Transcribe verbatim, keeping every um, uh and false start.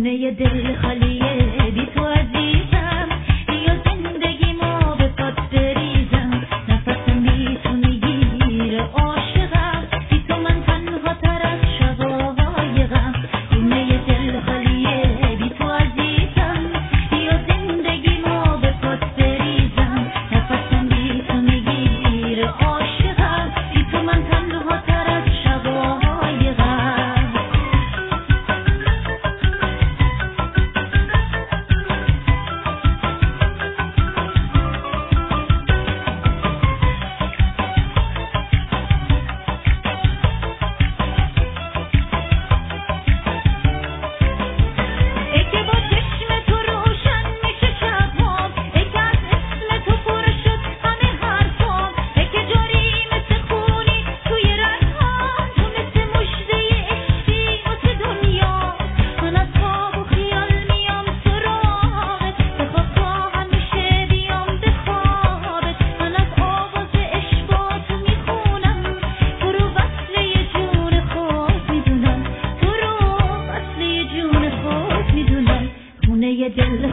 خونه دل خالیه بی تو عزیزم، بیا زندگیمو به پات بریزم، نفسم بی تو میگیره عاشقم، بی تو من تنها تر از شبای غم. خونه دل خالیه بی تو عزیزم، بیا زندگیمو به پات بریزم، نفسم بی تو میگیره عاشقم، بی تو من تنها تر از شبای غم. خونه دل